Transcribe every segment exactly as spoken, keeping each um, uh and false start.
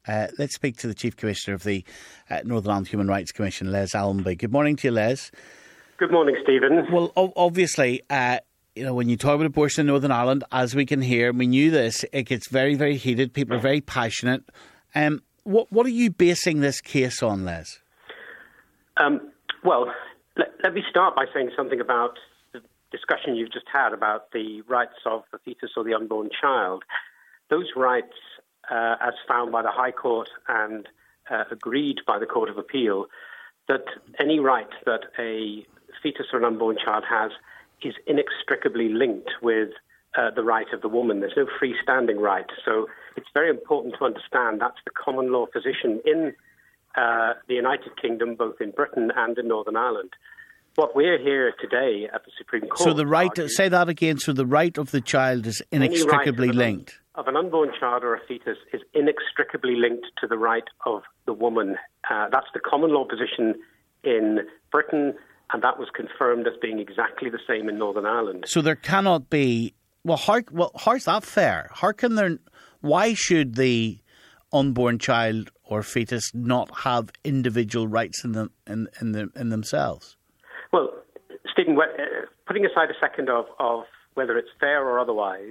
Uh, let's speak to the Chief Commissioner of the uh, Northern Ireland Human Rights Commission, Les Allenby. Good morning to you, Les. Good morning, Stephen. Well, o- obviously, uh, you know, when you talk about abortion in Northern Ireland, as we can hear, we knew this, it gets very, very heated. People are very passionate. Um, what, what are you basing this case on, Les? Um, well, let, let me start by saying something about the discussion you've just had about the rights of the fetus or the unborn child. Those rights, uh, as found by the High Court and uh, agreed by the Court of Appeal, that any right that a fetus or an unborn child has is inextricably linked with uh, the right of the woman. There's no freestanding right. So it's very important to understand that's the common law position in uh, the United Kingdom, both in Britain and in Northern Ireland. What we're here today at the Supreme Court... So the right, to, say that again, so the right of the child is inextricably right linked? Of an unborn child or a fetus is inextricably linked to the right of the woman. Uh, that's the common law position in Britain, and that was confirmed as being exactly the same in Northern Ireland. So there cannot be... Well, how, well, how's that fair? How can there... Why should the unborn child or fetus not have individual rights in them in in, the, in themselves? Well, Stephen, putting aside a second of, of whether it's fair or otherwise,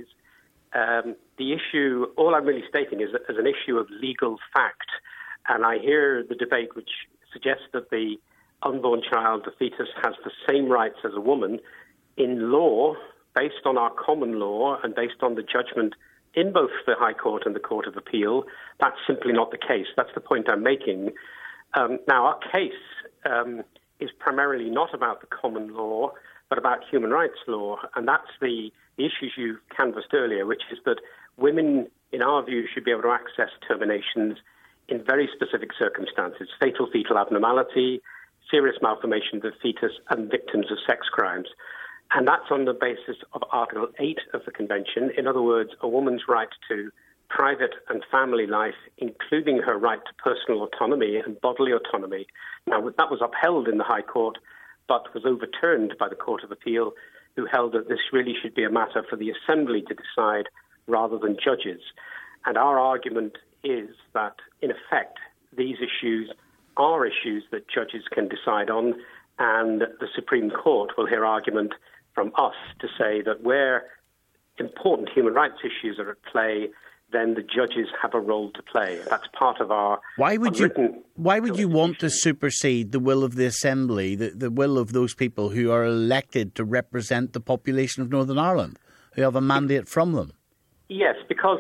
um, the issue, all I'm really stating is, is an issue of legal fact. And I hear the debate which suggests that the unborn child, the fetus, has the same rights as a woman. In law, based on our common law and based on the judgment in both the High Court and the Court of Appeal, that's simply not the case. That's the point I'm making. Um, now, our case um, is primarily not about the common law, but about human rights law. And that's the, the issues you canvassed earlier, which is that women, in our view, should be able to access terminations in very specific circumstances: fatal fetal abnormality, serious malformation of the fetus, and victims of sex crimes. And that's on the basis of Article eight of the Convention. In other words, a woman's right to private and family life, including her right to personal autonomy and bodily autonomy. Now, that was upheld in the High Court, but was overturned by the Court of Appeal, who held that this really should be a matter for the Assembly to decide rather than judges. And our argument is that, in effect, these issues are issues that judges can decide on, and the Supreme Court will hear argument from us to say that where important human rights issues are at play, then the judges have a role to play. That's part of our... Why would you Why would you want to supersede the will of the Assembly, the, the will of those people who are elected to represent the population of Northern Ireland, who have a mandate from them? Yes, because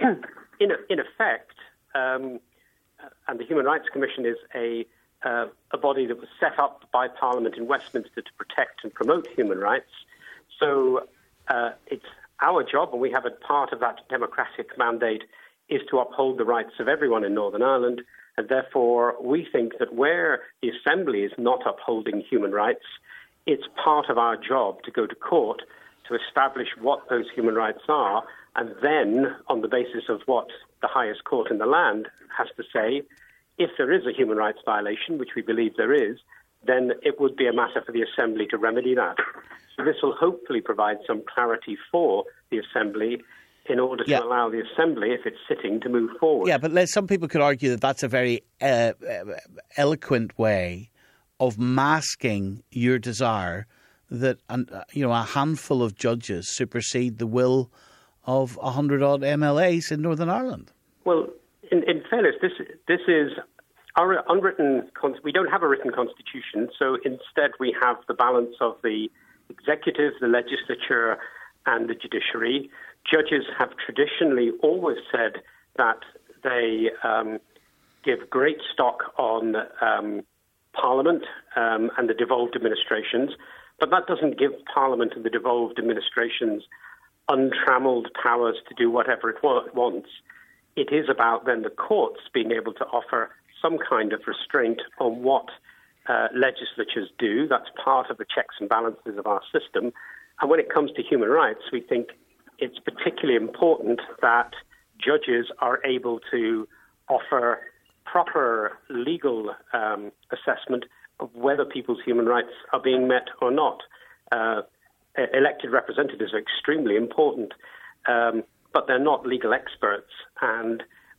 in, in effect, um, and the Human Rights Commission is a, uh, a body that was set up by Parliament in Westminster to protect and promote human rights. So uh, it's our job, and we have a part of that democratic mandate, is to uphold the rights of everyone in Northern Ireland. And therefore, we think that where the Assembly is not upholding human rights, it's part of our job to go to court to establish what those human rights are. And then, on the basis of what the highest court in the land has to say, if there is a human rights violation, which we believe there is, then it would be a matter for the Assembly to remedy that. So this will hopefully provide some clarity for the Assembly in order to yeah. allow the Assembly, if it's sitting, to move forward. Yeah, but some people could argue that that's a very uh, eloquent way of masking your desire that uh, you know a handful of judges supersede the will of a hundred odd M L As in Northern Ireland. Well, in, in fairness, this this is our unwritten. We don't have a written constitution, so instead we have the balance of the executive, the legislature, and the judiciary. Judges have traditionally always said that they um, give great stock on um, Parliament um, and the devolved administrations, but that doesn't give Parliament and the devolved administrations untrammelled powers to do whatever it wa- wants. It is about then the courts being able to offer some kind of restraint on what uh, legislatures do. That's part of the checks and balances of our system. And when it comes to human rights, we think it's particularly important that judges are able to offer proper legal um, assessment of whether people's human rights are being met or not. Uh, elected representatives are extremely important, um, but they're not legal experts, and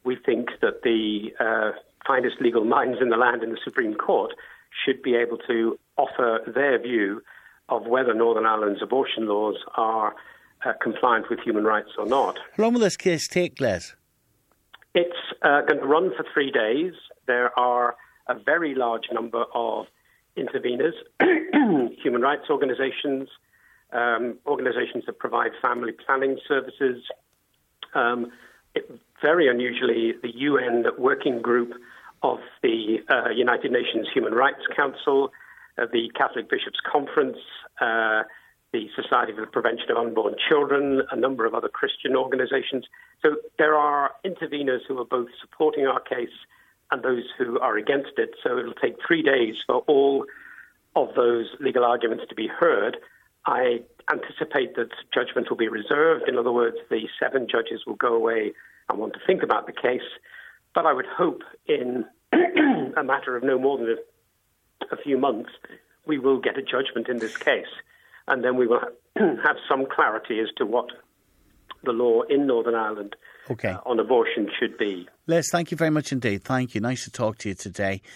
we think that the uh, finest legal minds in the land in the Supreme Court should be able to offer their view of whether Northern Ireland's abortion laws are uh, compliant with human rights or not. How long will this case take, Les? It's uh, going to run for three days. There are a very large number of interveners, human rights organisations, um, organisations that provide family planning services. Um, it, very unusually, the U N working group of the uh, United Nations Human Rights Council, uh, the Catholic Bishops' Conference, uh, the Society for the Prevention of Unborn Children, a number of other Christian organisations. So there are interveners who are both supporting our case and those who are against it. So it'll take three days for all of those legal arguments to be heard. I anticipate that judgment will be reserved. In other words, the seven judges will go away and want to think about the case. But I would hope in a matter of no more than a, a few months, we will get a judgment in this case. And then we will have some clarity as to what the law in Northern Ireland okay. uh, on abortion should be. Les, thank you very much indeed. Thank you. Nice to talk to you today.